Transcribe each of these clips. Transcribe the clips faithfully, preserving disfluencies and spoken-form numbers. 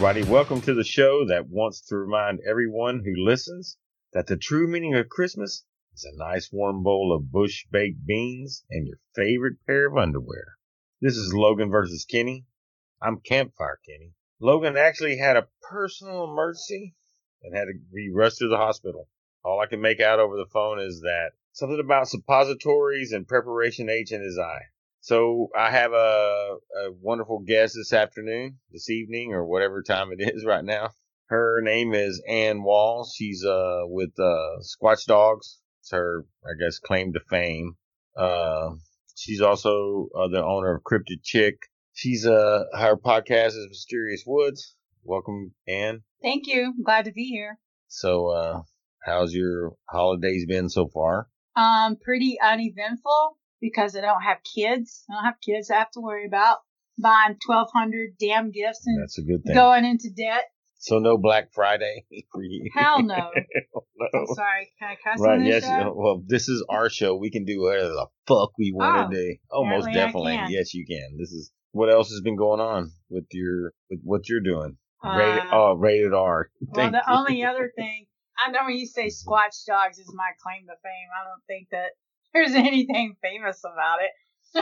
everybody. Welcome to the show that wants to remind everyone who listens that the true meaning of Christmas is a nice warm bowl of bush baked beans and your favorite pair of underwear. This is Logan versus Kenny. I'm Campfire Kenny. Logan actually had a personal emergency and had to be rushed to the hospital. All I can make out over the phone is that something about suppositories and preparation H in his eye. So I have a, a wonderful guest this afternoon, this evening, or whatever time it is right now. Her name is Ann Walls. She's uh with uh Squatch Dogs. It's her, I guess, claim to fame. Uh, she's also uh, the owner of Cryptid Chick. She's uh her podcast is Mysterious Woods. Welcome, Ann. Thank you. I'm glad to be here. So, uh, how's your holidays been so far? Um, pretty uneventful. Because I don't have kids. I don't have kids I have to worry about buying twelve hundred damn gifts and That's a good thing. Going into debt. So no Black Friday for you. Hell no. no. I'm sorry. Can I cuss right, on this yes. show? Well, this is our show. We can do whatever the fuck we want to Oh, do. Oh, most apparently I definitely. can. Yes, you can. This is what else has been going on with your with what you're doing. Uh, rated oh, rated R. Well, Thank the you. only other thing, I know when you say Squatch Dogs is my claim to fame, I don't think that there's anything famous about it.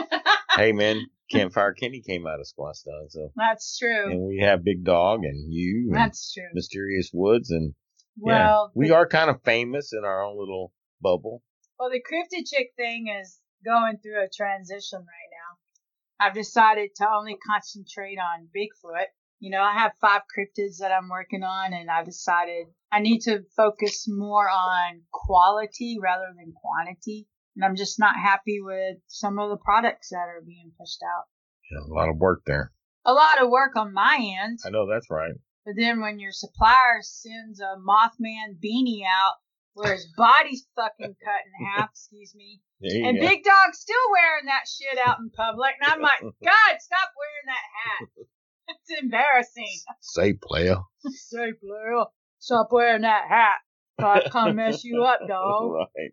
Hey, man, Campfire Kenny came out of Squatch Dogs, so That's true. and we have Big Dog and you. And That's true. Mysterious Woods, and Well, yeah, we the, are kind of famous in our own little bubble. Well, the Cryptid Chick thing is going through a transition right now. I've decided to only concentrate on Bigfoot. You know, I have five cryptids that I'm working on, and I've decided I need to focus more on quality rather than quantity. And I'm just not happy with some of the products that are being pushed out. Yeah, a lot of work there. A lot of work on my end. I know that's right. But then when your supplier sends a Mothman beanie out where his body's fucking cut in half, excuse me, and go. Big Dog's still wearing that shit out in public, and I'm like, God, stop wearing that hat. It's embarrassing. Say, player. Say, player, stop wearing that hat. Or I'll come mess you up, dog. Right.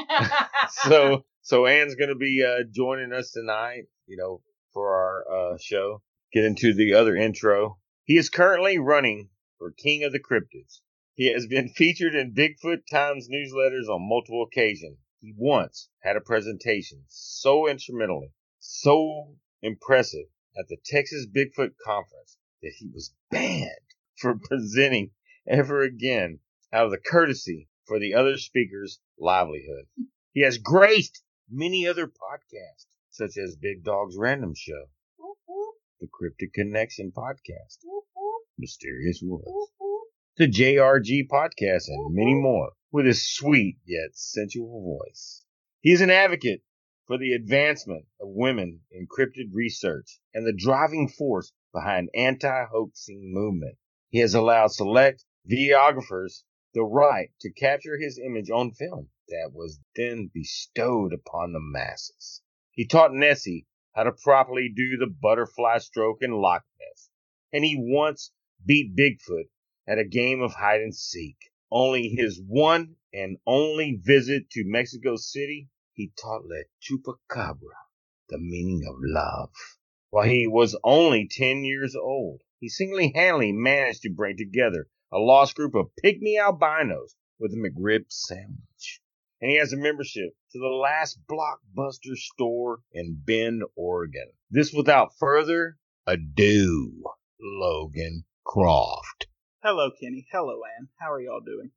so, so Ann's going to be uh, joining us tonight, you know, for our uh, show. Get into the other intro. He is currently running for King of the Cryptids. He has been featured in Bigfoot Times newsletters on multiple occasions. He once had a presentation so instrumentally, so impressive at the Texas Bigfoot Conference that he was banned from presenting ever again out of the courtesy for the other speakers' livelihood. He has graced many other podcasts, such as Big Dog's Random Show, the Cryptic Connection Podcast, Mysterious Woods, the J R G Podcast, and many more, with his sweet yet sensual voice. He is an advocate for the advancement of women in cryptid research and the driving force behind anti-hoaxing movement. He has allowed select videographers the right to capture his image on film that was then bestowed upon the masses. He taught Nessie how to properly do the butterfly stroke in Loch Ness, and he once beat Bigfoot at a game of hide and seek. Only his one and only visit to Mexico City, he taught La Chupacabra the meaning of love. While he was only ten years old, he single-handedly managed to bring together a lost group of pygmy albinos with a McRib sandwich. And he has a membership to the last Blockbuster store in Bend, Oregon. This without further ado, Logan Croft. Hello, Kenny. Hello, Ann. How are y'all doing?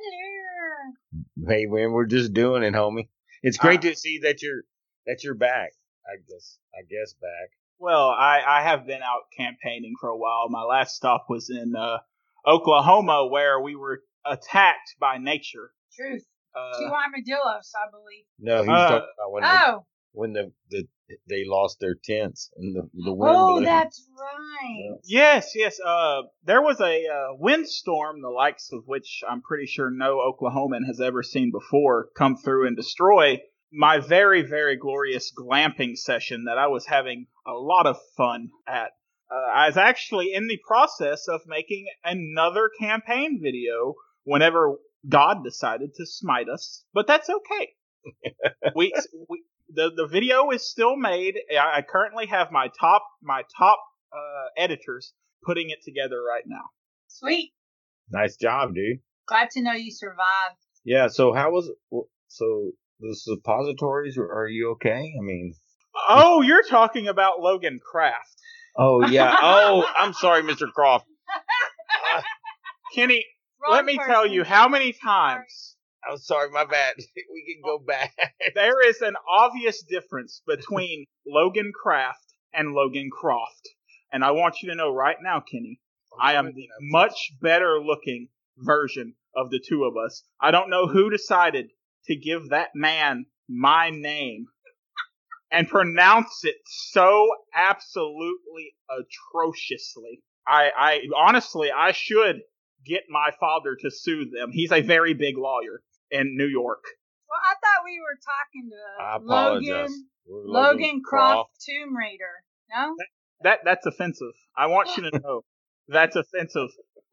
Hello. Hey, man, we're just doing it, homie. It's great Uh, to see that you're that you're back. I guess I guess back. Well, I, I have been out campaigning for a while. My last stop was in uh, Oklahoma, where we were attacked by nature. Truth. Uh, Two armadillos, I believe. No, he's Uh, talking about when they, Oh. when the, the they lost their tents and the the wind Oh, blew. that's right. Yes, yes. Uh, there was a uh, windstorm, the likes of which I'm pretty sure no Oklahoman has ever seen before, come through and destroy my very, very glorious glamping session that I was having a lot of fun at. Uh, I was actually in the process of making another campaign video whenever God decided to smite us, but that's okay. we, we the the video is still made. I, I currently have my top my top uh, editors putting it together right now. Sweet. Nice job, dude. Glad to know you survived. Yeah. So how was so the suppositories? Are you okay? I mean. Oh, you're talking about Logan Kraft. Oh yeah. Oh, I'm sorry, Mister Croft. Uh, Kenny, Wrong let me person. tell you how many times. I'm sorry, my bad. We can go back. There is an obvious difference between Logan Kraft and Logan Croft. And I want you to know right now, Kenny, I am the much better looking version of the two of us. I don't know who decided to give that man my name and pronounce it so absolutely atrociously. I, I honestly, I should get my father to sue them. He's a very big lawyer in New York. Well, I thought we were talking to I apologize. Logan, We're Logan Croft, Tomb Raider. No? That, that That's offensive. I want you to know that's offensive.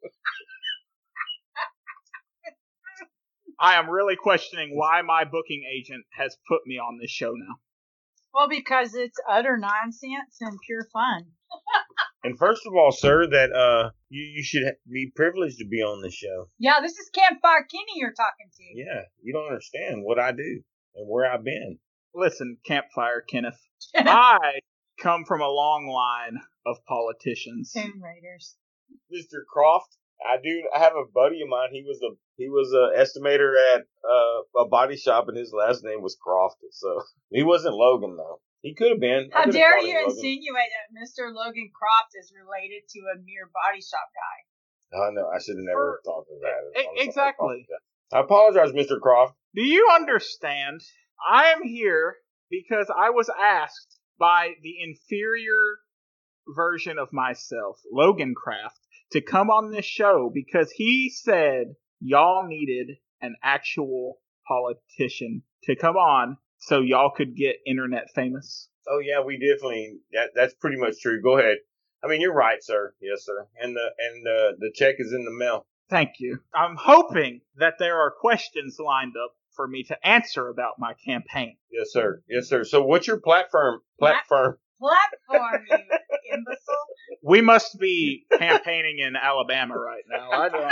I am really questioning why my booking agent has put me on this show now. Well, because it's utter nonsense and pure fun. And first of all, sir, that uh, you, you should be privileged to be on this show. Yeah, this is Campfire Kenny you're talking to. Yeah, you don't understand what I do and where I've been. Listen, Campfire Kenneth, I come from a long line of politicians. Tomb Raiders. Mister Croft, I do. I have a buddy of mine. He was a he was a estimator at uh, a body shop, and his last name was Croft. So he wasn't Logan though. He could have been. I How dare called him you Logan. insinuate that Mister Logan Croft is related to a mere body shop guy? Oh no, I should have never For, thought of that. E- exactly. I apologize, Mister Croft. Do you understand? I am here because I was asked by the inferior version of myself, Logan Kraft, to come on this show because he said y'all needed an actual politician to come on so y'all could get internet famous. Oh yeah, we definitely. That that's pretty much true. Go ahead. I mean, you're right, sir. Yes, sir. And the and uh, the check is in the mail. Thank you. I'm hoping that there are questions lined up for me to answer about my campaign. Yes, sir. Yes, sir. So, what's your platform? Platform. Platform, you imbecile. We must be campaigning in Alabama right now. I don't.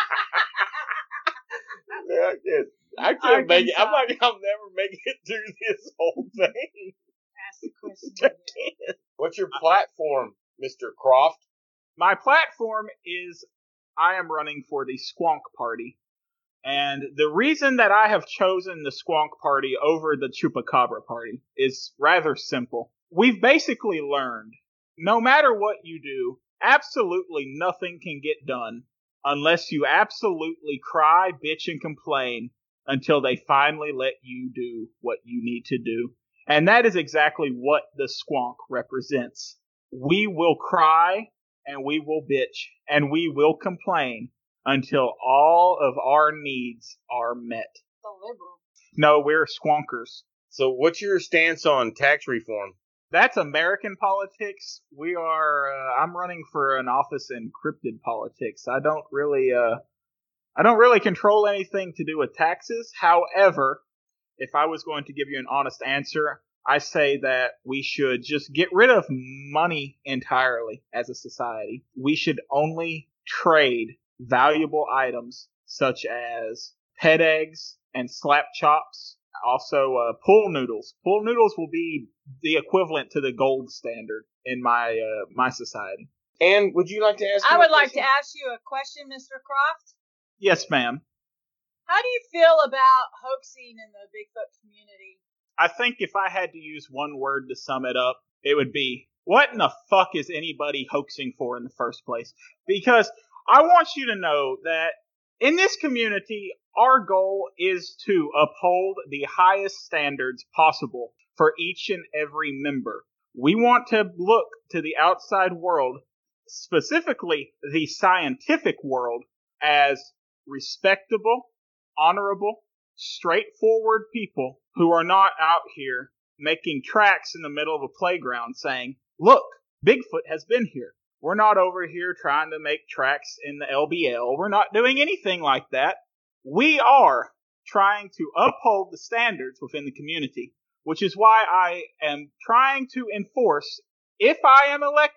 Yeah, I can't. I can't make it. I'm not. I'll never make it through this whole thing. Ask the question I again. can't. What's your platform, Mister Croft? My platform is I am running for the Squonk Party. And the reason that I have chosen the Squonk Party over the Chupacabra Party is rather simple. We've basically learned, no matter what you do, absolutely nothing can get done unless you absolutely cry, bitch, and complain until they finally let you do what you need to do. And that is exactly what the Squonk represents. We will cry, and we will bitch, and we will complain until all of our needs are met. The liberal. No, we're squonkers. So, what's your stance on tax reform? That's American politics. We are, uh, I'm running for an office in cryptid politics. I don't really, uh, I don't really control anything to do with taxes. However, if I was going to give you an honest answer, I say that we should just get rid of money entirely as a society. We should only trade valuable items such as pet eggs and slap chops. Also, uh, pool noodles. Pool noodles will be the equivalent to the gold standard in my uh, my society. And would you like to ask? I me would a like question? to ask you a question, Mister Croft. Yes, ma'am. How do you feel about hoaxing in the Bigfoot community? I think if I had to use one word to sum it up, it would be, what in the fuck is anybody hoaxing for in the first place? Because I want you to know that in this community, our goal is to uphold the highest standards possible for each and every member. We want to look to the outside world, specifically the scientific world, as respectable, honorable, straightforward people who are not out here making tracks in the middle of a playground saying, look, Bigfoot has been here. We're not over here trying to make tracks in the L B L. We're not doing anything like that. We are trying to uphold the standards within the community, which is why I am trying to enforce, if I am elected,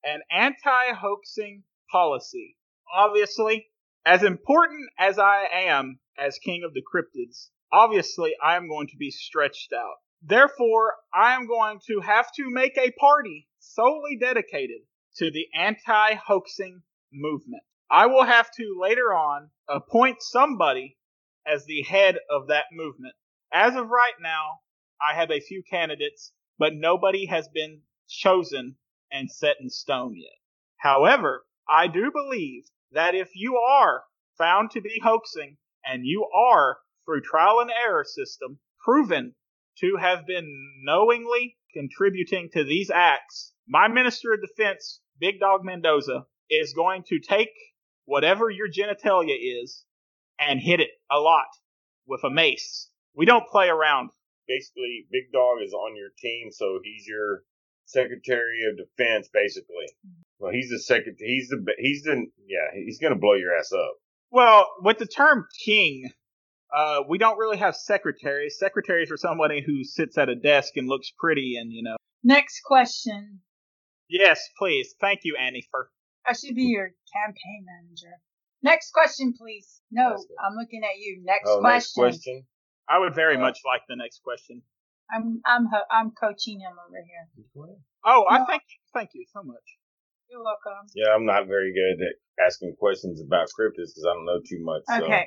an anti-hoaxing policy. Obviously, as important as I am as king of the cryptids, obviously I am going to be stretched out. Therefore, I am going to have to make a party solely dedicated to the anti-hoaxing movement. I will have to later on appoint somebody as the head of that movement. As of right now, I have a few candidates, but nobody has been chosen and set in stone yet. However, I do believe that if you are found to be hoaxing and you are, through trial and error system, proven to have been knowingly contributing to these acts, my Minister of Defense, Big Dog Mendoza, is going to take whatever your genitalia is and hit it a lot with a mace. We don't play around. Basically, Big Dog is on your team, so he's your Secretary of Defense, basically. Well, he's the secret. He's the. He's the. Yeah, he's gonna blow your ass up. Well, with the term king, uh, we don't really have secretaries. Secretaries are somebody who sits at a desk and looks pretty, and you know. Next question. Yes, please. Thank you, Annie. For I should be your campaign manager. Next question, please. No, I'm looking at you. Next oh, question. Next question. I would very much like the next question. I'm I'm I'm coaching him over here. Oh, I thank you. Thank you so much. You're welcome. Yeah, I'm not very good at asking questions about cryptids because I don't know too much. So. Okay.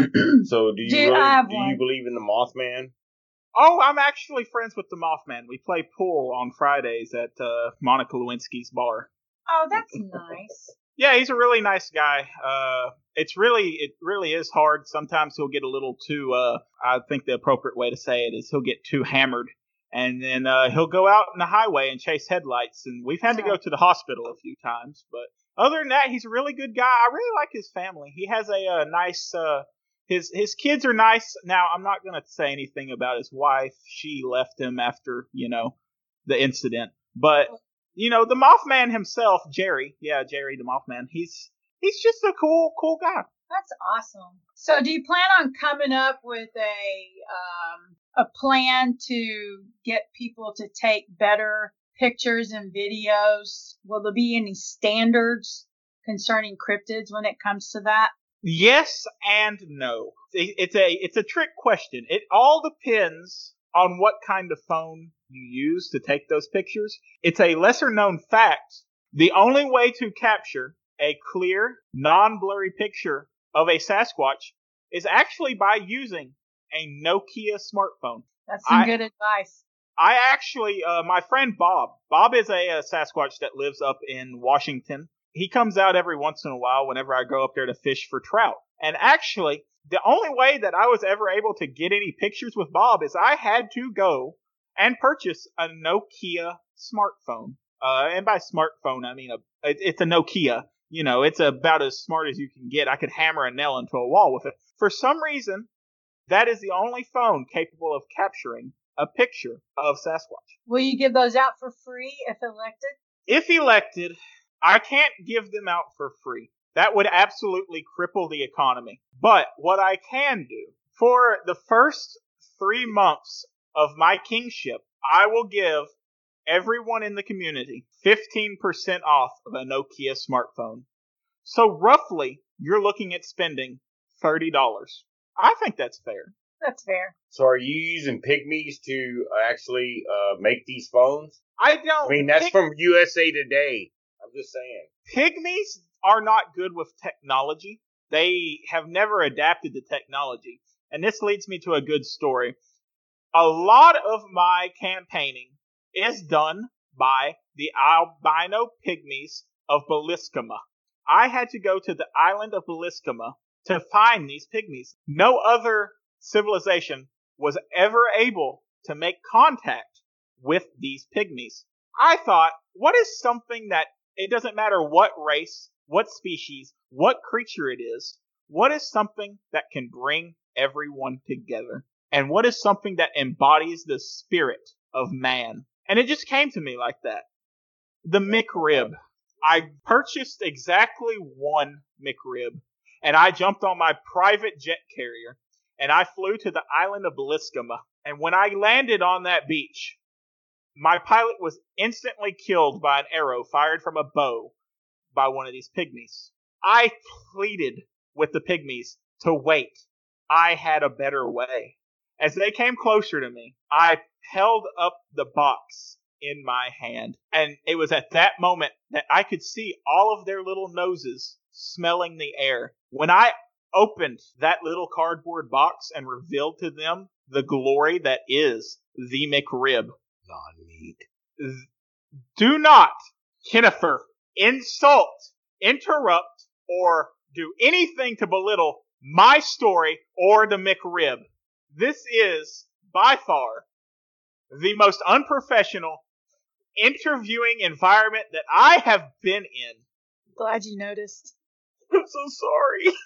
So do you do, really, I have do one. you believe in the Mothman? Oh, I'm actually friends with the Mothman. We play pool on Fridays at uh, Monica Lewinsky's bar. Oh, that's nice. Yeah, he's a really nice guy. Uh, it's really, it really is hard. Sometimes he'll get a little too, uh, I think the appropriate way to say it is he'll get too hammered. And then uh, he'll go out in the highway and chase headlights. And we've had to go to the hospital a few times. But other than that, he's a really good guy. I really like his family. He has a, uh nice, uh, his his kids are nice. Now, I'm not going to say anything about his wife. She left him after, you know, the incident. But, you know, the Mothman himself, Jerry, yeah, Jerry the Mothman, he's he's just a cool, cool guy. That's awesome. So do you plan on coming up with a um, a plan to get people to take better pictures and videos? Will there be any standards concerning cryptids when it comes to that? Yes and no. It's a it's a trick question. It all depends on what kind of phone you use to take those pictures. It's a lesser known fact. The only way to capture a clear, non-blurry picture of a Sasquatch is actually by using a Nokia smartphone. That's some I, good advice. I actually, uh, my friend Bob, Bob is a, a Sasquatch that lives up in Washington. He comes out every once in a while whenever I go up there to fish for trout. And actually, the only way that I was ever able to get any pictures with Bob is I had to go and purchase a Nokia smartphone. Uh, and by smartphone, I mean a, it, it's a Nokia. You know, it's about as smart as you can get. I could hammer a nail into a wall with it. For some reason, that is the only phone capable of capturing a picture of Sasquatch. Will you give those out for free if elected? If elected, I can't give them out for free. That would absolutely cripple the economy. But what I can do, for the first three months of my kingship, I will give everyone in the community fifteen percent off of a Nokia smartphone. So roughly, you're looking at spending thirty dollars. I think that's fair. That's fair. So are you using pygmies to actually uh, make these phones? I don't. I mean, that's pig- from U S A Today. I'm just saying. Pygmies are not good with technology. They have never adapted to technology. And this leads me to a good story. A lot of my campaigning is done by the albino pygmies of Beliscama. I had to go to the island of Beliscama to find these pygmies. No other civilization was ever able to make contact with these pygmies. I thought, what is something that, it doesn't matter what race, what species, what creature it is, what is something that can bring everyone together? And what is something that embodies the spirit of man? And it just came to me like that. The McRib. I purchased exactly one McRib, and I jumped on my private jet carrier, and I flew to the island of Beliscama. And when I landed on that beach, my pilot was instantly killed by an arrow fired from a bow by one of these pygmies. I pleaded with the pygmies to wait. I had a better way. As they came closer to me, I held up the box in my hand, and it was at that moment that I could see all of their little noses smelling the air. When I opened that little cardboard box and revealed to them the glory that is the McRib. Non-meat. Do not, Kennifer, insult, interrupt, or do anything to belittle my story or the McRib. This is, by far, the most unprofessional interviewing environment that I have been in. Glad you noticed. I'm so sorry.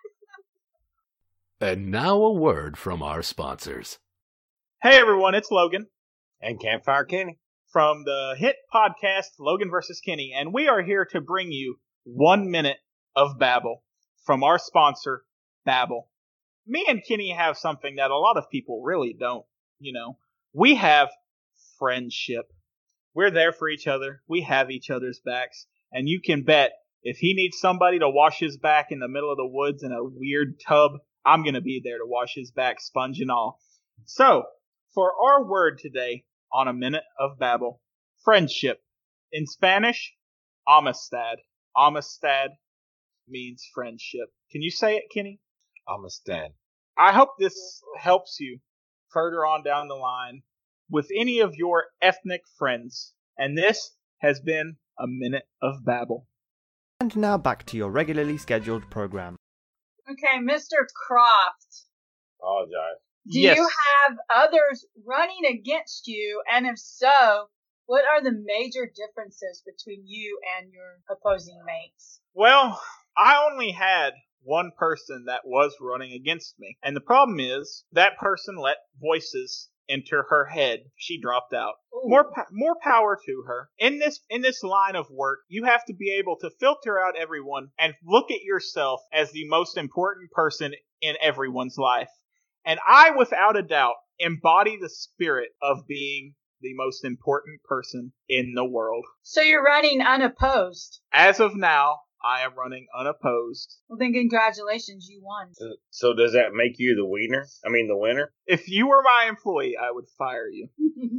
And now a word from our sponsors. Hey everyone, it's Logan. And Campfire Kenny. From the hit podcast Logan versus Kenny, and we are here to bring you one minute of Babble from our sponsor, Babble. Me and Kenny have something that a lot of people really don't, you know. We have friendship. We're there for each other. We have each other's backs. And you can bet if he needs somebody to wash his back in the middle of the woods in a weird tub, I'm going to be there to wash his back, sponge and all. So, for our word today on a minute of Babble, friendship. In Spanish, amistad. Amistad means friendship. Can you say it, Kenny? Amistad. I hope this helps you further on down the line with any of your ethnic friends. And this has been a minute of Babble. And now back to your regularly scheduled program. Okay, Mister Croft. Apologize. Do Yes. you have others running against you? And if so, what are the major differences between you and your opposing mates? Well, I only had one person that was running against me. And the problem is that person let voices enter her head. She dropped out. Ooh. More po- more power to her. In this in this line of work, you have to be able to filter out everyone and look at yourself as the most important person in everyone's life. And I, without a doubt, embody the spirit of being the most important person in the world. So you're running unopposed. As of now, I am running unopposed. Well, then congratulations, you won. So, so does that make you the winner? I mean, the winner? If you were my employee, I would fire you.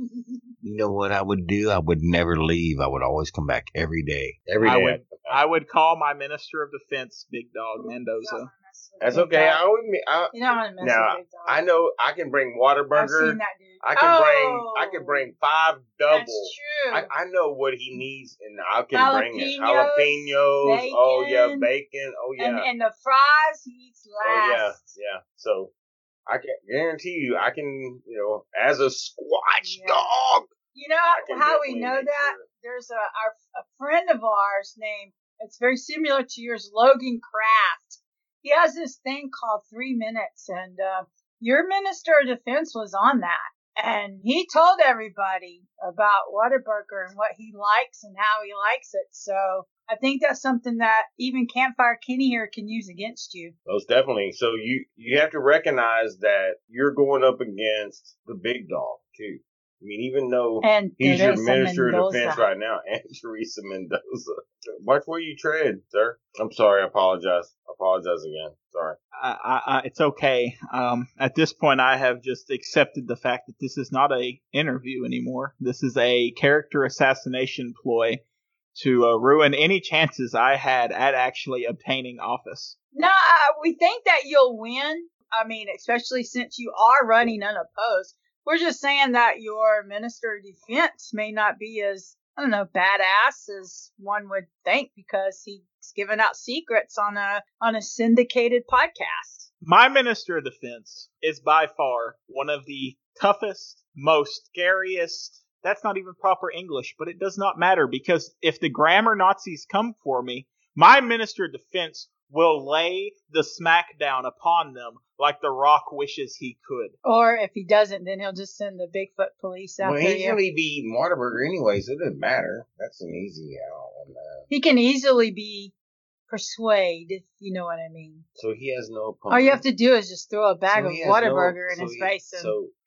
You know what I would do? I would never leave. I would always come back every day. Every day. I would, I would call my Minister of Defense, Big Dog Mendoza. That's okay. I would. I, You don't want to mess now, with Big Dog. I know I can bring I've Whataburger. seen that dude. I can oh, bring. I can bring five double. That's true. I, I know what he needs, and I can bring it. Jalapenos, Jalapenos. Oh yeah, bacon. bacon. Oh yeah. and, and the fries he eats Oh yeah, last. yeah. So I can guarantee you, I can, you know, as a Squatch Yeah. dog. You know I can how we definitely know make that? sure. There's a our, a friend of ours named, it's very similar to yours, Logan Kraft. He has this thing called Three Minutes, and uh, your Minister of Defense was on that. And he told everybody about Whataburger and what he likes and how he likes it. So I think that's something that even Campfire Kenny here can use against you. Most definitely. So you you have to recognize that you're going up against the big dog too. I mean, even though And he's your Teresa Minister of Mendoza. Defense right now, and Teresa Mendoza. Watch where you tread, sir. I'm sorry. I apologize. I apologize again. Sorry. I, I, I, it's okay. Um, at this point, I have just accepted the fact that this is not a interview anymore. This is a character assassination ploy to uh, ruin any chances I had at actually obtaining office. No, uh, we think that you'll win. I mean, especially since you are running unopposed. We're just saying that your Minister of Defense may not be as, I don't know, badass as one would think because he's giving out secrets on a on a syndicated podcast. My Minister of Defense is by far one of the toughest, most scariest. That's not even proper English, but it does not matter because if the grammar Nazis come for me, my Minister of Defense will lay the smackdown upon them like The Rock wishes he could. Or if he doesn't, then he'll just send the Bigfoot police after Well, he's you. going to be eating Whataburger anyway, so it doesn't matter. That's an easy out on that. He can easily be persuaded, if you know what I mean. So he has no opponent. All you have to do is just throw a bag So of he has no- Whataburger in so his he- face and so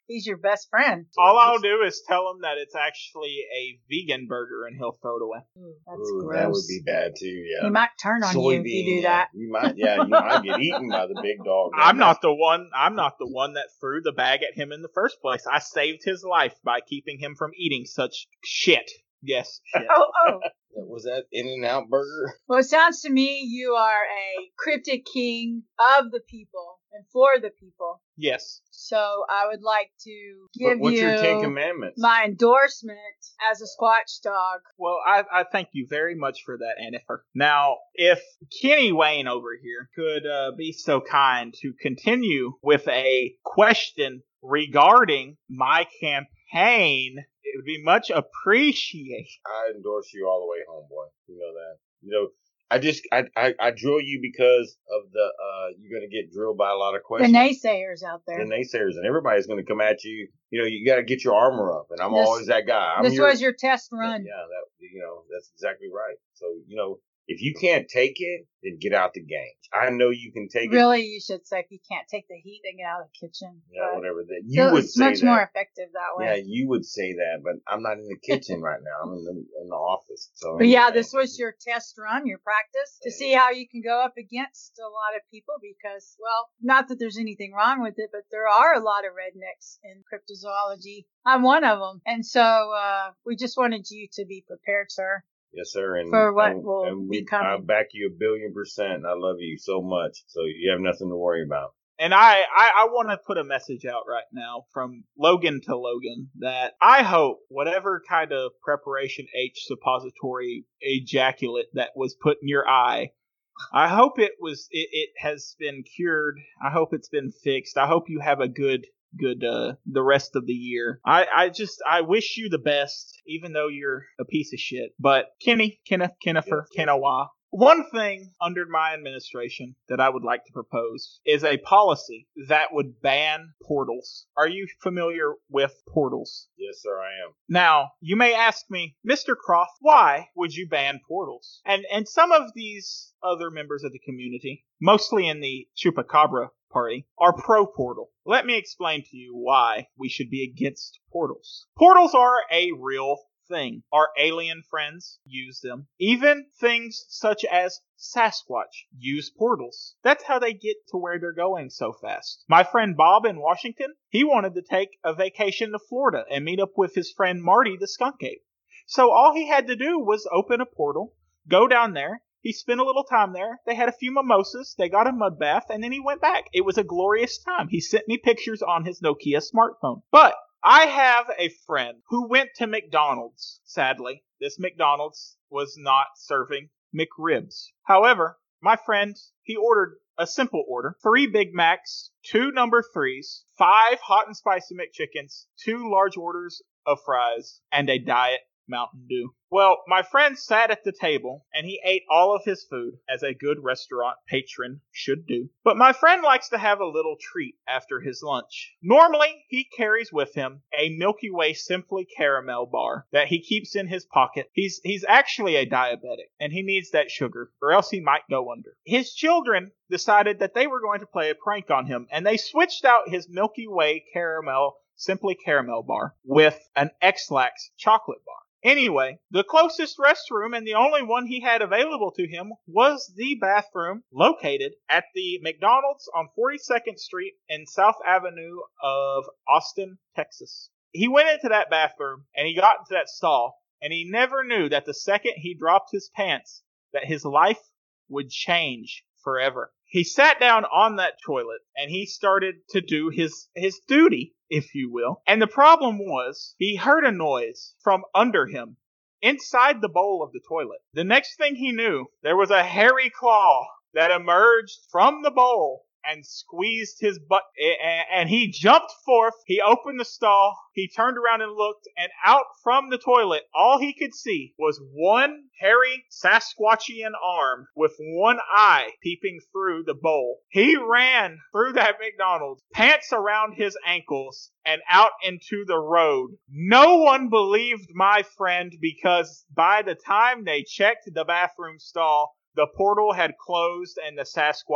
He's your best friend. All I'll do is tell him that it's actually a vegan burger and he'll throw it away. Ooh, that's Ooh, gross. that would be bad too, yeah. He might turn on you if you do Soybean, that. You might, yeah, you might get eaten by the big dog. I'm not the one. I'm not the one that threw the bag at him in the first place. I saved his life by keeping him from eating such shit. Yes. Shit. Oh, oh. Was that In-N-Out Burger? Well, it sounds to me you are a cryptid king of the people and for the people. Yes. So I would like to give What's you your Ten Commandments? my endorsement as a Squatch dog. Well, I, I thank you very much for that, Annifer. Now, if Kenny Wayne over here could uh, be so kind to continue with a question regarding my campaign, it would be much appreciated. I endorse you all the way home, boy. You know that. You know, I just I I, I drill you because of the uh you're gonna get drilled by a lot of The questions. naysayers out there. The naysayers, and everybody's gonna come at you. You know, you got to get your armor up, and I'm This- always that guy. I'm this your, was your test run. Yeah, that you know that's exactly right. So you know, if you can't take it, then get out the game. I know you can take it. Really, you should say if you can't take the heat, then get out of the kitchen. Yeah, But whatever that you so would it's say much that. more effective that way. Yeah, you would say that, but I'm not in the kitchen right now. I'm in the in the office. So But yeah, anyway. this was your test run, your practice, to see how you can go up against a lot of people because, well, not that there's anything wrong with it, but there are a lot of rednecks in cryptozoology. I'm one of them. And so uh, we just wanted you to be prepared, sir. Yes, sir. And For what and, will and we, be coming. I back you a billion percent. And I love you so much. So you have nothing to worry about. And I, I, I want to put a message out right now from Logan to Logan that I hope whatever kind of preparation H suppository ejaculate that was put in your eye, I hope it was it, it has been cured. I hope it's been fixed. I hope you have a good good uh the rest of the year. I I just I wish you the best, even though you're a piece of shit. But Kenny, Kenneth, Kennifer, Yes. Kenawa. One thing under my administration that I would like to propose is a policy that would ban portals. Are you familiar with portals? Yes, sir, I am. Now, you may ask me, Mister Croft, why would you ban portals? And and some of these other members of the community, mostly in the Chupacabra party, are pro-portal. Let me explain to you why we should be against portals. Portals are a real thing. Our alien friends use them. Even things such as Sasquatch use portals. That's how they get to where they're going so fast. My friend Bob in Washington, he wanted to take a vacation to Florida and meet up with his friend Marty the skunk ape. So all he had to do was open a portal, go down there. He spent a little time there. They had a few mimosas. They got a mud bath, and then he went back. It was a glorious time. He sent me pictures on his Nokia smartphone. But I have a friend who went to McDonald's. Sadly, this McDonald's was not serving McRibs. However, my friend, he ordered a simple order. Three Big Macs, two number threes, five hot and spicy McChickens, two large orders of fries, and a Diet Mountain Dew. Well, my friend sat at the table and he ate all of his food, as a good restaurant patron should do. But my friend likes to have a little treat after his lunch. Normally, he carries with him a Milky Way Simply Caramel bar that he keeps in his pocket. He's he's actually a diabetic and he needs that sugar or else he might go under. His children decided that they were going to play a prank on him and they switched out his Milky Way Caramel Simply Caramel bar with an X-Lax chocolate bar. Anyway, the closest restroom and the only one he had available to him was the bathroom located at the McDonald's on forty-second Street and South Avenue of Austin, Texas. He went into that bathroom and he got into that stall and he never knew that the second he dropped his pants that his life would change forever. He sat down on that toilet and he started to do his, his duty, if you will. And the problem was he heard a noise from under him inside the bowl of the toilet. The next thing he knew, there was a hairy claw that emerged from the bowl and squeezed his butt, and he jumped forth. He opened the stall. He turned around and looked, and out from the toilet, all he could see was one hairy Sasquatchian arm with one eye peeping through the bowl. He ran through that McDonald's, pants around his ankles, and out into the road. No one believed my friend because by the time they checked the bathroom stall, the portal had closed and the Sasquatch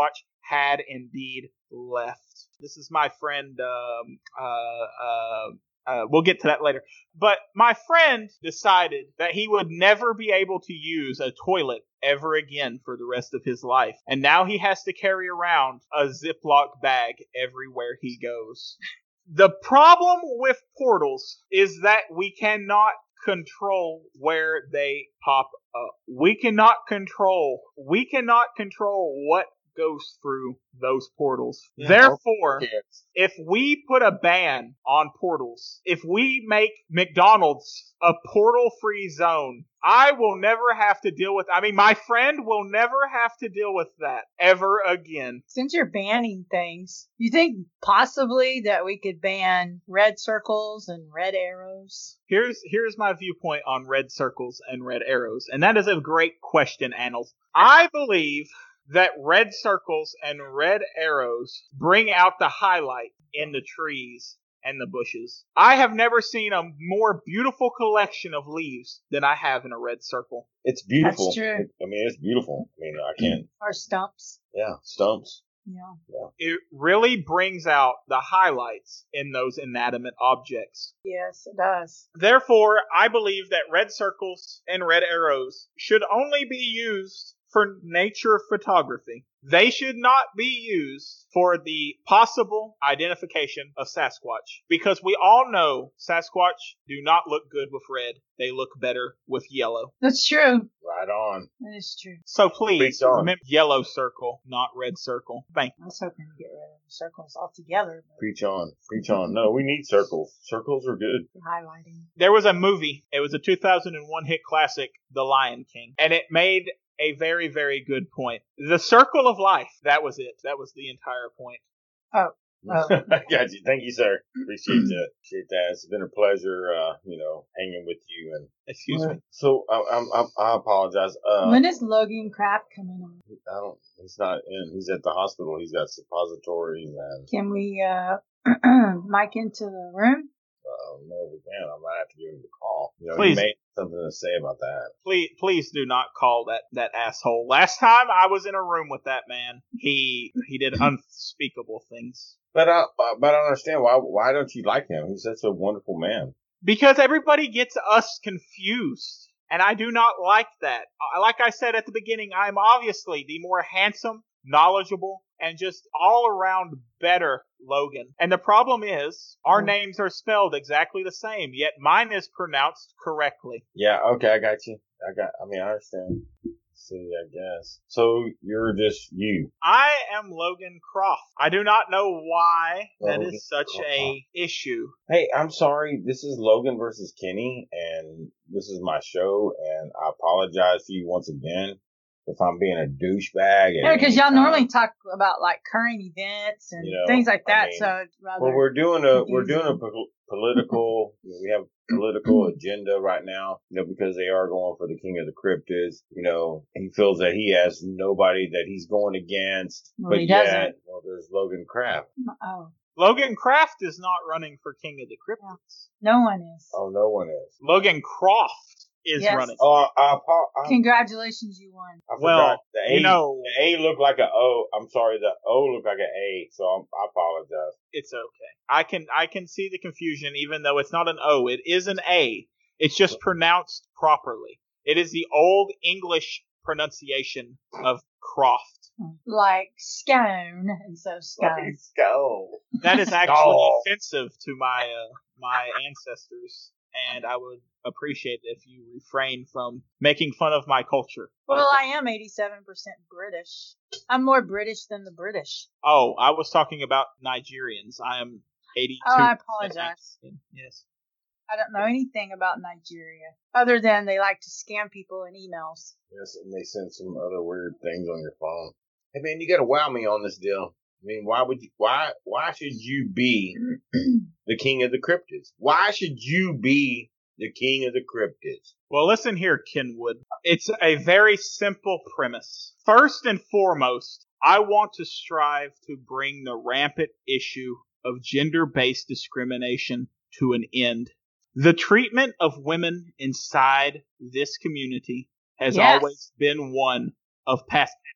had indeed left. This is my friend, um, uh, uh, uh, we'll get to that later. But my friend decided that he would never be able to use a toilet ever again for the rest of his life. And now he has to carry around a Ziploc bag everywhere he goes. The problem with portals is that we cannot control where they pop up. We cannot control, we cannot control what goes through those portals. Yeah. Therefore, Yes. if we put a ban on portals, if we make McDonald's a portal-free zone, I will never have to deal with, I mean, my friend will never have to deal with that ever again. Since you're banning things, you think possibly that we could ban red circles and red arrows? Here's here's my viewpoint on red circles and red arrows, and that is a great question, Annals. I believe that red circles and red arrows bring out the highlight in the trees and the bushes. I have never seen a more beautiful collection of leaves than I have in a red circle. It's beautiful. That's true. I mean, it's beautiful. I mean, I can't. Or stumps? Yeah, stumps. Yeah. It really brings out the highlights in those inanimate objects. Yes, it does. Therefore, I believe that red circles and red arrows should only be used for nature photography. They should not be used for the possible identification of Sasquatch. Because we all know Sasquatch do not look good with red. They look better with yellow. That's true. Right on. That is true. So please, Preach on. remember yellow circle, not red circle. Thank you. I was hoping to get rid of the circles altogether, but Preach on. Preach on. No, we need circles. Circles are good. the highlighting. There was a movie. It was a two thousand one hit classic, The Lion King. And it made a very, very good point. The circle of life. That was it. That was the entire point. Oh. Oh. I got you. Thank you, sir. Appreciate that. Appreciate that. It's been a pleasure, uh, you know, hanging with you. And Excuse me. so I, I'm, I'm, I apologize. Uh, When is Logan Craft coming on? I don't. He's not in. He's at the hospital. He's got suppositories and. Can we uh mic into the room? Uh, no, we can. I might have to give him a call. You know, Please. he may have something to say about that. Please, please do not call that, that asshole. Last time I was in a room with that man, he he did unspeakable things. But I, but I understand why. Why don't you like him? He's such a wonderful man. Because everybody gets us confused, and I do not like that. Uh, Like I said at the beginning, I am obviously the more handsome, knowledgeable, and just all around better Logan. And the problem is, our Mm. names are spelled exactly the same, yet mine is pronounced correctly. Yeah. Okay. I got you. I got. I mean, I understand. See, I guess. So you're just you. I am Logan Croft. I do not know why that Logan is such Croft. a issue. Hey, I'm sorry. This is Logan versus Kenny, and this is my show, and I apologize to you once again if I'm being a douchebag. at Yeah, because any y'all time. normally talk about like current events and You know, things like I that. mean, so it's rather Well, we're doing a we're confusing. doing a po- political. You know, we have a political agenda right now. You know, because they are going for the king of the cryptids. You know, he feels that he has nobody that he's going against. Well, but he yet, doesn't. well, there's Logan Kraft. Oh, Logan Kraft is not running for King of the Cryptids. no one is. Oh, no one is. Logan Croft is Yes. running. Oh, I, apo- I, Congratulations, you won. I forgot. Well, the A, you know, the A looked like a O. I'm sorry, the O looked like an A. So I'm, I apologize. it's okay. I can I can see the confusion, even though it's not an O. It is an A. It's just pronounced properly. It is the old English pronunciation of Croft. Like scone instead of scone. Let's go. That is actually Oh. offensive to my uh, my ancestors, and I would appreciate it if you refrain from making fun of my culture. Well, I am eighty-seven percent British. I'm more British than the British. Oh, I was talking about Nigerians. I am eighty-two. Oh, I apologize. Yes. I don't know anything about Nigeria other than they like to scam people in emails. Yes, and they send some other weird things on your phone. Hey man, you gotta wow me on this deal. I mean, why would you? Why? Why should you be the king of the cryptids? Why should you be the king of the cryptids? Well, listen here, Kenwood. It's a very simple premise. First and foremost, I want to strive to bring the rampant issue of gender-based discrimination to an end. The treatment of women inside this community has Yes. always been one of past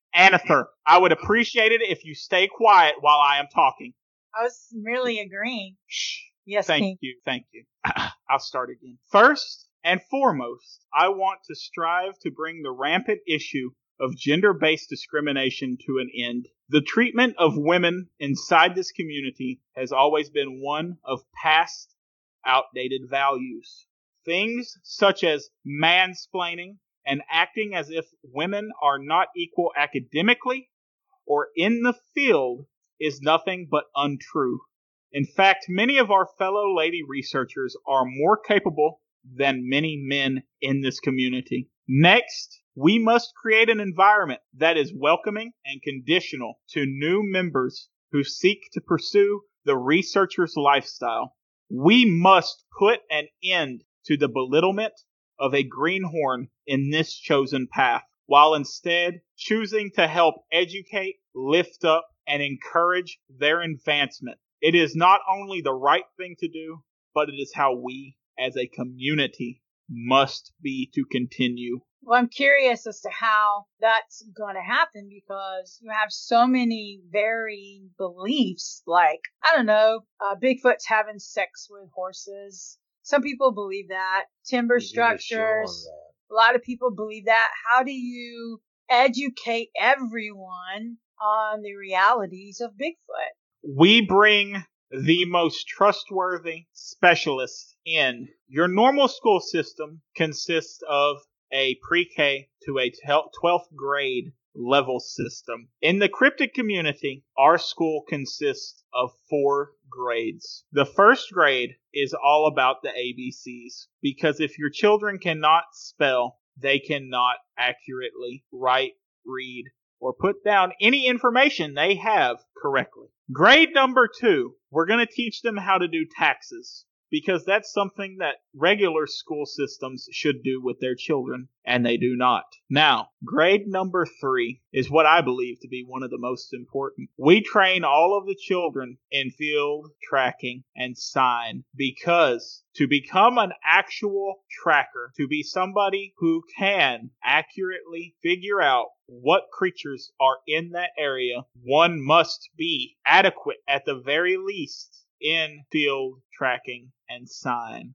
Anather, I would appreciate it if you stay quiet while I am talking. I was merely agreeing. Shh. Yes, Thank King. you. Thank you. I'll start again. First and foremost, I want to strive to bring the rampant issue of gender-based discrimination to an end. The treatment of women inside this community has always been one of past, outdated values. Things such as mansplaining and acting as if women are not equal academically or in the field is nothing but untrue. In fact, many of our fellow lady researchers are more capable than many men in this community. Next, we must create an environment that is welcoming and conditional to new members who seek to pursue the researcher's lifestyle. We must put an end to the belittlement of a greenhorn in this chosen path, while instead choosing to help educate, lift up, and encourage their advancement. It is not only the right thing to do, but it is how we, as a community, must be to continue. Well, I'm curious as to how that's going to happen because you have so many varying beliefs. Like, I don't know, uh, Bigfoot's having sex with horses. Some people believe that. Timber structures. A lot of people believe that. How do you educate everyone on the realities of Bigfoot? We bring the most trustworthy specialists in. Your normal school system consists of a pre-K to a twelfth grade level system. In the cryptid community, our school consists of four grades. The first grade is all about the A B Cs, because if your children cannot spell, they cannot accurately write, read, or put down any information they have correctly. Grade number two, we're going to teach them how to do taxes, because that's something that regular school systems should do with their children, and they do not. Now, grade number three is what I believe to be one of the most important. We train all of the children in field tracking and sign, because to become an actual tracker, to be somebody who can accurately figure out what creatures are in that area, one must be adequate at the very least in field tracking and sign.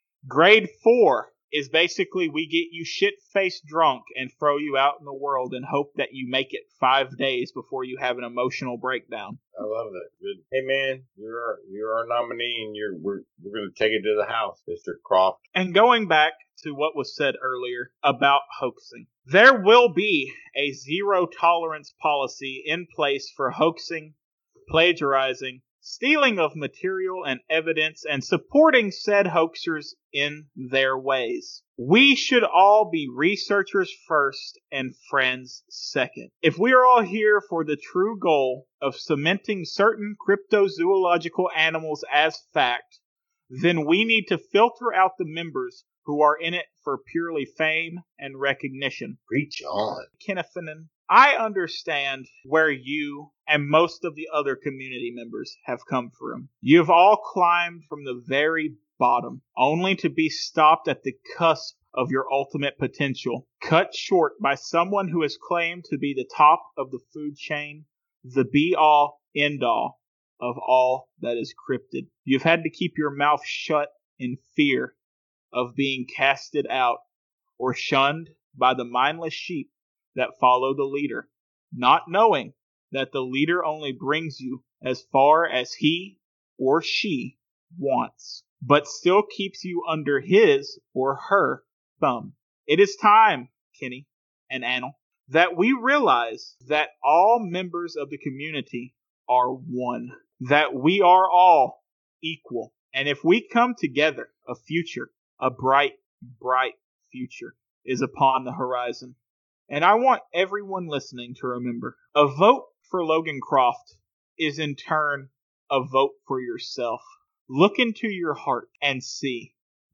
Grade four is basically we get you shit-faced drunk and throw you out in the world and hope that you make it five days before you have an emotional breakdown. I love that. Good. Hey man, you're you're our nominee, and you're we're we're gonna take it to the House, Mister Croft. And going back to what was said earlier about hoaxing, there will be a zero tolerance policy in place for hoaxing, plagiarizing, stealing of material and evidence, and supporting said hoaxers in their ways. We should all be researchers first and friends second. If we are all here for the true goal of cementing certain cryptozoological animals as fact, then we need to filter out the members who are in it for purely fame and recognition. Preach on. Kennethan, I understand where you and most of the other community members have come from. You've all climbed from the very bottom, only to be stopped at the cusp of your ultimate potential, cut short by someone who has claimed to be the top of the food chain, the be-all, end-all of all that is cryptid. You've had to keep your mouth shut in fear of being casted out or shunned by the mindless sheep that follow the leader, not knowing that the leader only brings you as far as he or she wants, but still keeps you under his or her thumb. It is time, Kenny and Annal, that we realize that all members of the community are one, that we are all equal, and if we come together, a future, a bright, bright future is upon the horizon. And I want everyone listening to remember, a vote for Logan Croft is in turn a vote for yourself. Look into your heart and see,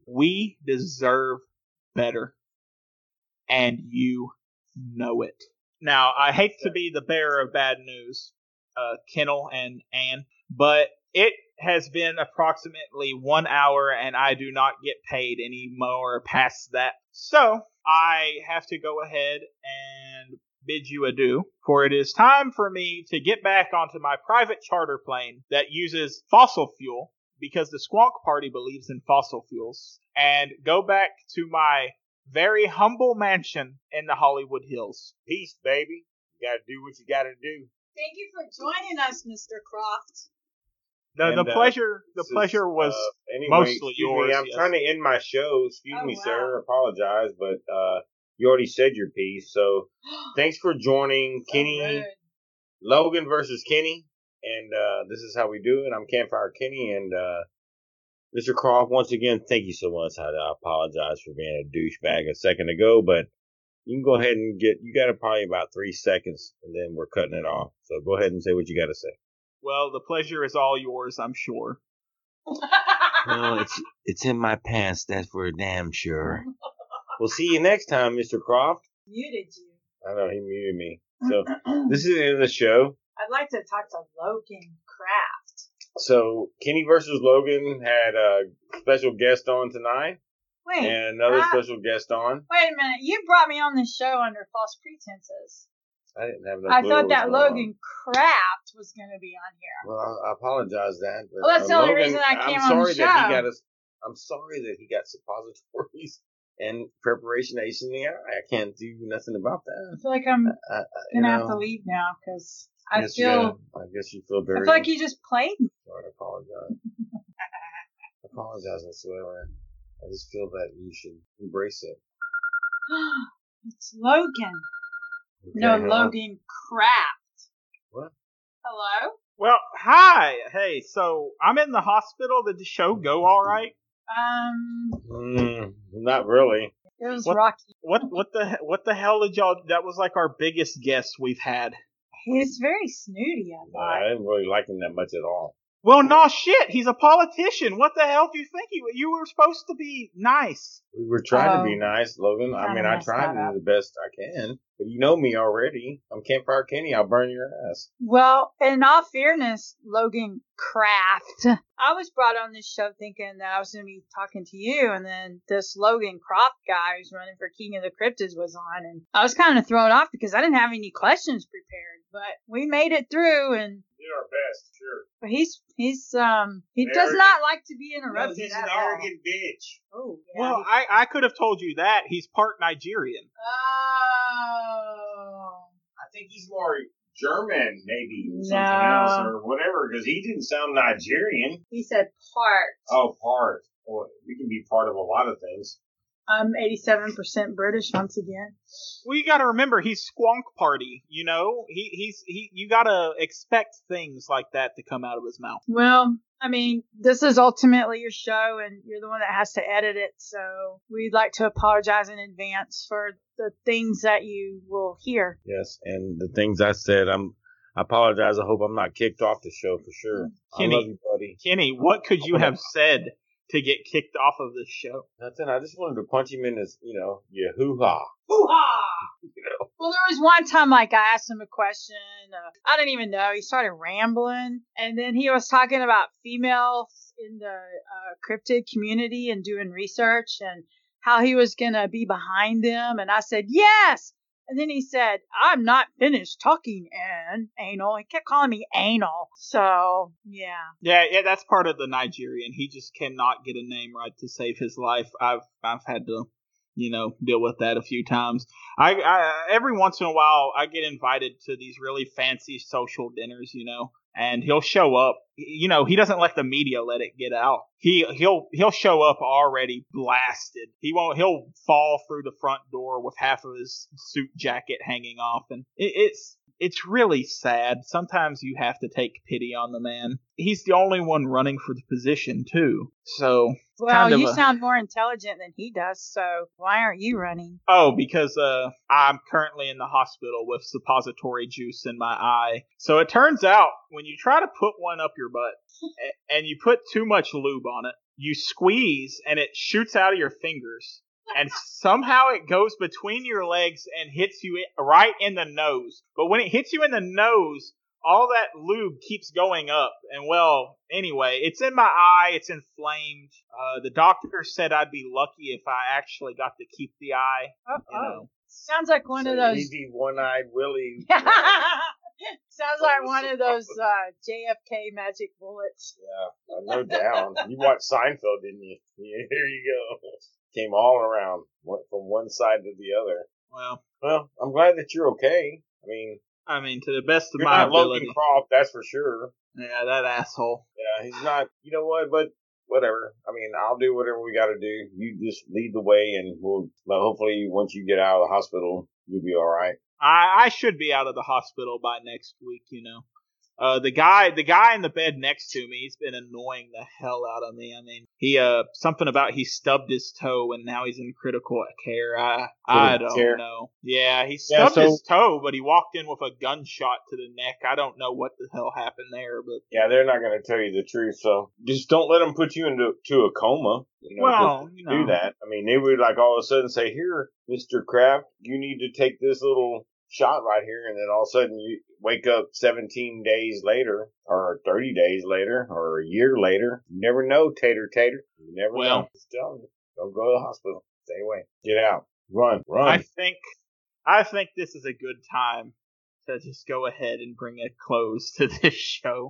we deserve better. And you know it. Now, I hate to be the bearer of bad news, uh, Kennel and Ann, but it has been approximately one hour and I do not get paid any more past that. So, I have to go ahead and bid you adieu, for it is time for me to get back onto my private charter plane that uses fossil fuel, because the Squonk Party believes in fossil fuels, and go back to my very humble mansion in the Hollywood Hills. Peace, baby. You gotta do what you gotta do. Thank you for joining us, Mister Croft. The And, the uh, pleasure the this is, pleasure was uh, anyway, mostly excuse yours. Me, I'm yes. trying to end my show. Excuse Oh, me, wow. sir. Apologize, but uh, you already said your piece. So thanks for joining So Kenny, rude. Logan versus Kenny. And uh, this is how we do it. I'm Campfire Kenny. And uh, Mister Croft, once again, thank you so much. I, I apologize for being a douchebag a second ago, but you can go ahead and get, you got probably about three seconds, and then we're cutting it off. So go ahead and say what you got to say. Well, the pleasure is all yours, I'm sure. Well, it's it's in my pants, that's for damn sure. We'll see you next time, Mister Croft. Muted you. I know, he muted me. So, this is the end of the show. I'd like to talk to Logan Kraft. So, Kenny versus Logan had a special guest on tonight, Wait, and another uh, special guest on. wait a minute. You brought me on this show under false pretenses. I didn't have no I clue thought what that was going Logan Kraft was going to be on here. on. Well, I, I apologize that. But, Well, that's uh, the only Logan, reason I came I'm on the sorry that show. he got us. I'm sorry that he got suppositories and preparation H in the eye. I can't do nothing about I that. feel like I'm I, I, you going to have know, to leave now because I guess you feel gotta- I guess you feel I very. feel like you just played me. Sorry, I apologize. I apologize, I swear. I just feel that you should embrace it. It's Logan. Okay, No, hello? Logan Kraft. What? Hello? Well, hi. Hey, so I'm in the hospital. Did the show go all right? Um, Mm, not really. it was What? Rocky. What what the what the hell did y'all? That was like our biggest guest we've had. He's very snooty, I Uh, thought. I didn't really like him that much at all. Well, no shit. He's a politician. What the hell do you think? You you were supposed to be nice. We were trying Oh, to be nice, Logan. I kinda mean, I messed tried that to up. do the best I can. But you know me already. I'm Campfire Kenny. I'll burn your ass. Well, in all fairness, Logan Kraft, I was brought on this show thinking that I was going to be talking to you, and then this Logan Kraft guy who's running for King of the Cryptids was on, and I was kind of thrown off because I didn't have any questions prepared, but we made it through, and We did our best, sure. but he's he's um he An does arrogant- not like to be No, interrupted. he's an at all. arrogant bitch. Oh, yeah. Well, I I could have told you that he's part Nigerian. Oh. I think he's more German, maybe, or something No. else, or whatever, because he didn't sound Nigerian. He said part. Oh, part. Well, we can be part of a lot of things. I'm eighty-seven percent British once again. Well, you got to remember he's Squonk Party. You know, he he's he. You got to expect things like that to come out of his mouth. Well, I mean, this is ultimately your show, and you're the one that has to edit it. So we'd like to apologize in advance for the things that you will hear. Yes, and the things I said, I'm. I apologize. I hope I'm not kicked off the show for sure. Kenny. I love you, buddy. Kenny, what could you have said to get kicked off of this show? Nothing. I just wanted to punch him in his, you know, yeah, hoo ha. Hoo-ha! You know. Well, there was one time, like, I asked him a question. Uh, I didn't even know. He started rambling. And then he was talking about females in the uh, cryptid community and doing research and how he was going to be behind them. And I said, yes. And then he said, I'm not finished talking, and anal. He kept calling me anal. So, yeah. Yeah, yeah, that's part of the Nigerian. He just cannot get a name right to save his life. I've I've had to, you know, deal with that a few times. I, I every once in a while I get invited to these really fancy social dinners, you know, and he'll show up. You know, he doesn't let the media let it get out. He he'll he'll show up already blasted. He won't. He'll fall through the front door with half of his suit jacket hanging off, and it, it's it's really sad. Sometimes you have to take pity on the man. He's the only one running for the position too. So Well, kind of you a- sound more intelligent than he does, so why aren't you running? Oh, because uh, I'm currently in the hospital with suppository juice in my eye. So it turns out when you try to put one up your butt a- and you put too much lube on it, you squeeze and it shoots out of your fingers. And somehow it goes between your legs and hits you i- right in the nose. But when it hits you in the nose, all that lube keeps going up. And well, anyway, it's in my eye. It's inflamed. Uh, the doctor said I'd be lucky if I actually got to keep the eye. Oh, You know. Sounds like one so of those. Easy one-eyed Willie. Sounds like one of those uh, J F K magic bullets. Yeah, no doubt. You watched Seinfeld, didn't you? Yeah, here you go. Came all around, went from one side to the other. Well, well, I'm glad that you're okay. I mean, I mean, to the best of you're my not ability. Logan Croft, that's for sure. Yeah, that asshole. Yeah, he's not. You know what? But whatever. I mean, I'll do whatever we got to do. You just lead the way, and we'll. But hopefully, once you get out of the hospital, you'll be all right. I, I should be out of the hospital by next week, you know. Uh, the guy, the guy in the bed next to me, he's been annoying the hell out of me. I mean, he, uh, something about he stubbed his toe and now he's in critical care. I, I don't care. know. Yeah, he Yeah, stubbed so- his toe, but he walked in with a gunshot to the neck. I don't know what the hell happened there, but Yeah, they're not going to tell you the truth, so just don't let them put you into to a coma. You know, well, 'cause you to do know, that. I mean, they would like all of a sudden say, "Here, Mister Kraft, you need to take this little shot right here," and then all of a sudden you wake up seventeen days later, or thirty days later, or a year later. You never know, Tater Tater. You never Well- know. Just tell you, don't go to the hospital. Stay away. Get out. Run. Run. I think, I think this is a good time to just go ahead and bring a close to this show.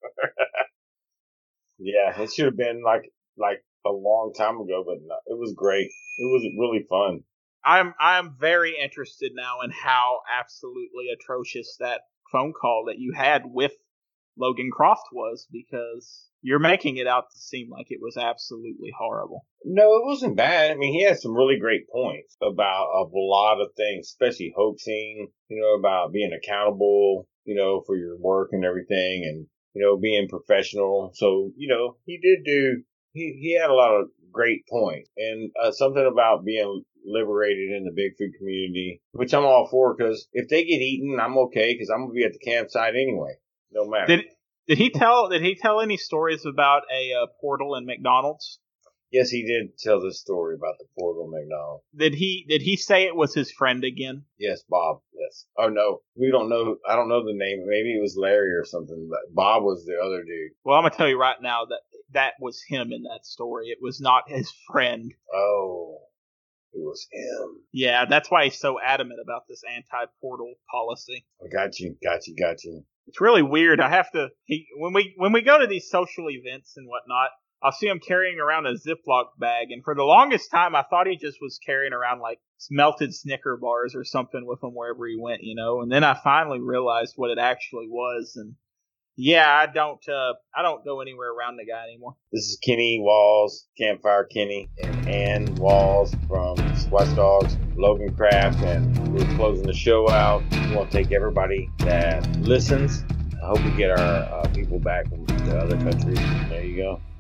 Yeah, it should have been like like a long time ago, but no, it was great. It was really fun. I'm I'm very interested now in how absolutely atrocious that phone call that you had with Logan Croft was, because you're making it out to seem like it was absolutely horrible. No, it wasn't bad. I mean, he had some really great points about a lot of things, especially hoaxing, you know, about being accountable, you know, for your work and everything, and, you know, being professional. So, you know, he did do, he, he had a lot of great points, and uh, something about being liberated in the Bigfoot community, which I'm all for, because if they get eaten, I'm okay, because I'm going to be at the campsite anyway. No matter. Did did he tell did he tell any stories about a uh, portal in McDonald's? Yes, he did tell this story about the portal McDonald's. Did he did he say it was his friend again? Yes, Bob. Yes. Oh no, we don't know. I don't know the name. Maybe it was Larry or something. But Bob was the other dude. Well, I'm gonna tell you right now that that was him in that story. It was not his friend. Oh, it was him. Yeah, that's why he's so adamant about this anti-portal policy. I got you. Got you. Got you. It's really weird. I have to he, when we when we go to these social events and whatnot, I'll see him carrying around a Ziploc bag, and for the longest time, I thought he just was carrying around like melted Snicker bars or something with him wherever he went, you know. And then I finally realized what it actually was, and yeah, I don't uh, I don't go anywhere around the guy anymore. This is Kenny Walls, Campfire Kenny, and Ann Walls from Squatch Dogs, Logan Kraft, and we're closing the show out. We want to thank everybody that listens. I hope we get our uh, people back from the other countries. There you go.